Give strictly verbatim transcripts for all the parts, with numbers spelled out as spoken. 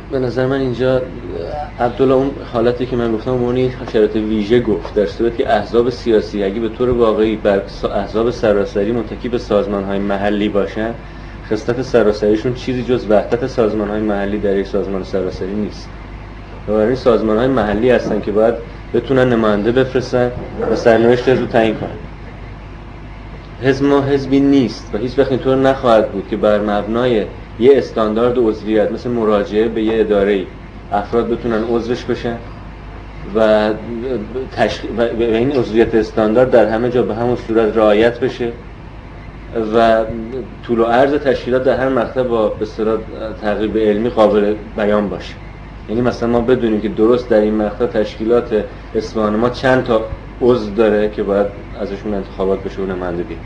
به نظر من اینجا عبدالله اون حالتی که من گفتم اون شرایط ویژه گفت، در صورتی که احزاب سیاسی اگه به طور واقعی بر احزاب سراسری متکی به سازمان‌های محلی باشن، خصلت سراسریشون چیزی جز وحدت سازمان‌های محلی در یک سازمان سراسری نیست. بنابراین سازمان‌های محلی هستن که باید بتونن نماینده بفرستن و سرنوشت حزب رو تعیین کنن. حزب ما حزبی نیست و هیچ وقت اینطور نخواهد بود که بر مبنای یه استاندارد عضویت مثل مراجعه به یه اداره‌ای افراد بتونن عضوش بشن و, تشخ... و این عضویت استاندارد در همه جا به همون صورت رعایت بشه و طول و عرض تشکیلات در هر مقطع با به اصطلاح تقریب علمی قابل بیان باشه. یعنی مثلا ما بدونیم که درست در این مقطع تشکیلات اصفهان ما چند تا عضو داره که باید ازشون انتخابات بشه و نماینده بیاد.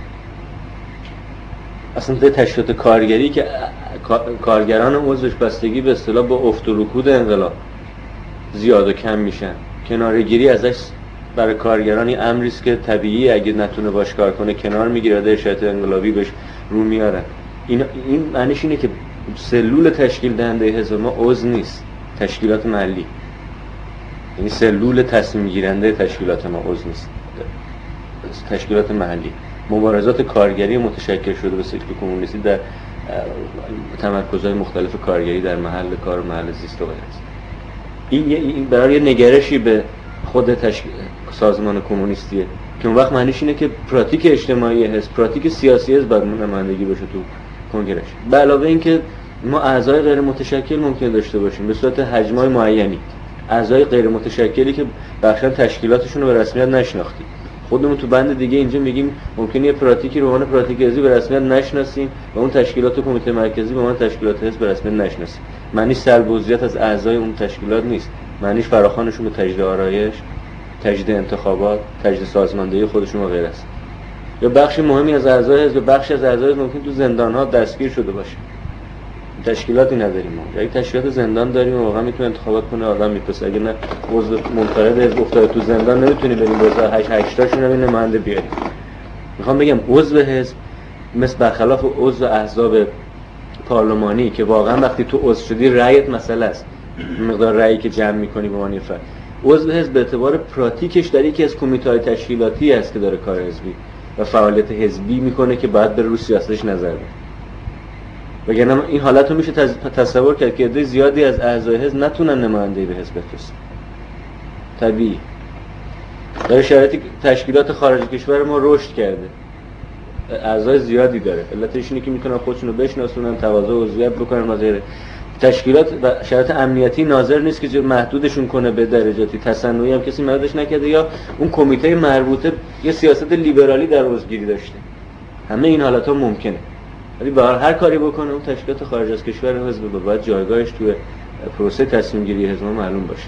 اصلا ده تشکیلات کارگری که کارگران عضوش بستگی به اصطلاح با افت و رکود انقلاب زیاد و کم میشن، کنارگیری ازش برای کارگرانی امری است که طبیعی اگه نتونه باش کار کنه کنار میگیره، در شرایط انقلابی بهش رو میارن. این این معنیش اینه که سلول تشکیل دهنده حزب ما عضو نیست، تشکیلات محلی. یعنی سلول تصمیم گیرنده تشکیلات ما عضو نیست، تشکیلات محلی. مبارزات کارگری متشکل شده به سیکل کمونیستی در تمرکزهای مختلف کارگری در محل کار و محل زیست و غیره است. این این برای نگرشی به خود تشکیل سازمان کمونیستیه که اون وقت معنیش اینه که پراتیک اجتماعی حزب، پراتیک سیاسی حزب باید نمایندگی بشه تو کنگرهش. به علاوه اینکه ما اعضای غیر متشکل ممکن داشته باشیم به صورت حجمای معینی، اعضای غیر متشکلی که بخشا تشکیلاتشون رو به رسمیت نشناختیم. خودمون تو بند دیگه اینجا میگیم ممکنه یه پراتیکی رو به عنوان پراتیک حزبی به رسمیت نشناسیم و اون تشکیلات کمیته مرکزی به عنوان تشکیلات حزب به رسمیت نشناسیم. معنی سلب عضویت از اعضای اون تشکیلات نیست، معنیش فراخوانشون به تجدید آرایش، تجدید انتخابات، تجدید سازماندهی خودشون و غیره است. یا بخش مهمی از اعضای حزب، بخش از اعضای ممکن تو زندان‌ها دستگیر شده باشه. تشکیلاتی نداریم ما. یک تشکیلات زندان داریم و واقعا میتونه انتخابات کنه آدم میپرسه. اگه نه عضو منفرد حزب افتاده تو زندان نمیتونی بریم بذار هشت هشت تاشون رو نماینده بیاریم. میخوام بگم عضو حزب مثل برخلاف عضو احزاب پارلمانی که واقعا وقتی تو عضو شدی رأیت مسئله است، مقدار رأیی که جمع میکنی به معنی فرد. عضو حزب به اعتبار پراتیکش در یکی از کمیته‌های تشکیلاتی است که داره کار حزبی و فعالیت حزبی میکنه که بعد بر رو سیاستش نظر بده. وگرنه این حالت رو میشه تصور کرد که عده زیادی از اعضای حزب نتونن نمایندگی به حزب بفرستن. طبیعی. در شرایطی تشکیلات خارج کشور ما رشد کرده. اعضای زیادی داره. علتش اینه که میتونن خودشون رو بشناسونن، تواضع و عضویت بکنن و غیره. تشکیلات و شرایط امنیتی ناظر نیست که محدودشون کنه به درجاتی، تصنعی هم کسی محدودش نکرده یا اون کمیته مربوطه یه سیاست لیبرالی در عضوگیری داشته. همه این حالت‌ها ممکنه. ولی به هر کاری بکنه اون تشکیلات خارج از کشور حزب باید جایگاهش توی پروسه تصمیم گیری حزب معلوم باشه.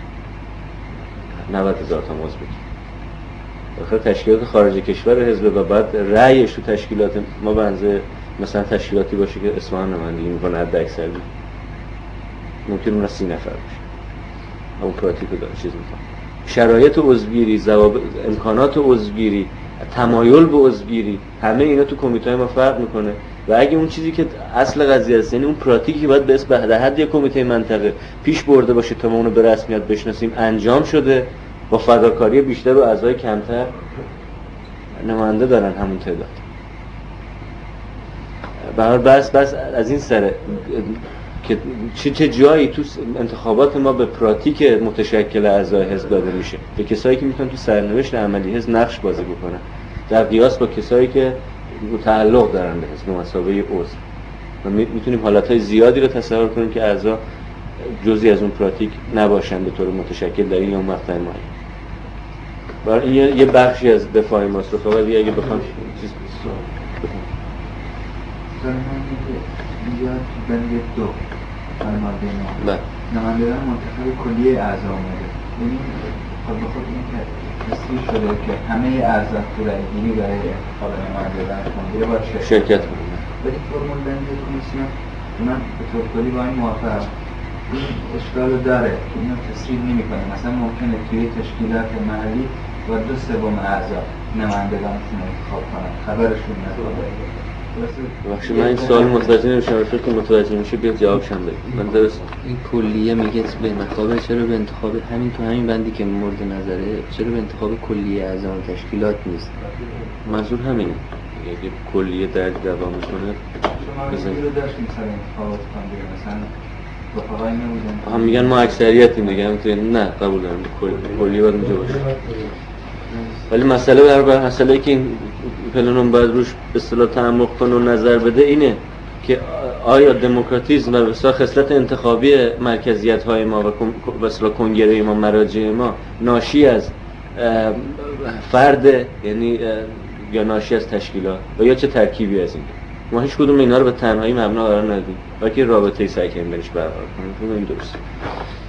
نود هزار تا عضو بگیر. آخر تشکیلات خارج کشور حزب و بعد رأیش تو تشکیلات ما بنزه مثلا تشکیلاتی باشه که اصفهان نمایندگی میکنه حد اکثر ممکن اون سی نفر باشه. اون پراتیکو داره چیز میکنه. شرایط عضوگیری، ضوابط، امکانات عضوگیری، تمایل به عضوگیری، همه اینا تو کمیته ما فرق میکنه و اگه اون چیزی که اصل قضیه است یعنی اون پراتیکی باید به اسم در حد یک کمیته منطقه پیش برده باشه تا ما اونو به رسمیت بشناسیم انجام شده با فداکاری بیشتر و اعضای کمتر نماینده دارن همون تعداد. برای بس بس از این سره که چه چه جایی تو انتخابات ما به پراتیک متشکل اعضای حزب داده میشه به کسایی که میتونن تو سرنوشت عملی حزب نقش بازی بکنن در قیاس با کسایی که تعلق دارن به حزب مسابقه عضو و میتونیم حالتهای زیادی رو تصور کنیم که اعضا جزئی از اون پراتیک نباشن به طور متشکل در این یا اون مقطع معین. برای این یه بخشی از دفاع ماست. فقط اگه بخوام چیز بسیار اینجا بند دو فرمانده ما نمایندگان منتخب کلی اعضا اومده، یعنی خود به خود این که تصویر شده که همه اعضا تو رأی‌گیری برای انتخاب نمایندگان کنگره باید شرکت کنند. ولی فرمول بند کمیسیون من به طور کلی با این موافقم. این اشکال داره که اینو تصویر نمی‌کنه. مثلا ممکنه توی تشکیلات محلی و دو سوم اعضا نمایندگانشون انتخاب کنن، خبرشون نداره. بخشی من این سوال متوجه نمیشم، که متوجه میشه بیا جوابشم بده. من درست این کلیه میگه به مقابل چرا به انتخاب همین تو همین بندی که مورد نظره چرا به انتخاب کلیه اعضا و تشکیلات نیست؟ منظور همینه، یعنی کلیه در دوام میکنه. شما رو داشتیم سر انتخابات کاندید مثلا رفقای نبودن هم میگن ما اکثریتیم دیگه، همینطوری نه قبول دارم کلیه باید اونجا باشه. ولی مسئله بر مسئله که این پلنوم باید روش به اصطلاح تعمق کنه و نظر بده اینه که آیا دموکراتیسم و بسیار خصلت انتخابی مرکزیت‌های ما و به اصطلاح کنگره ما، مراجع ما، ناشی از فرد یعنی یا ناشی از تشکیلات و یا چه ترکیبی از این؟ ما هیچ کدوم اینا رو به تنهایی مبنا قرار ندیم، بلکه رابطه‌ای سعی کنیم بهش برقرار کنیم. این درسته.